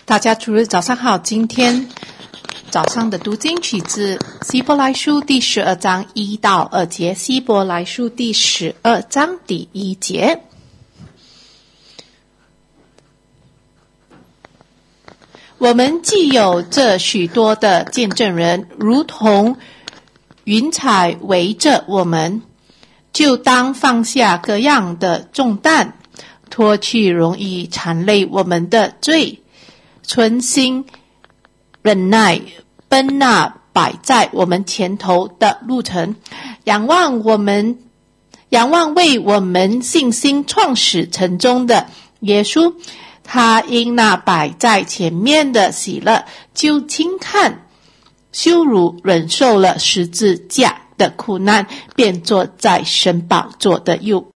大家主日早上好，今天早上的读经取自希伯来书第12章1到2节，希伯来书第12章第1节。我们既有这许多的见证人，如同云彩围着我们，就当放下各样的重担，脱去容易缠累我们的罪，存心忍耐奔那摆在我们前头的路程，仰望为我们信心创始成终的耶稣。他因那摆在前面的喜乐，就轻看羞辱，忍受了十字架的苦难，便坐在神宝座的右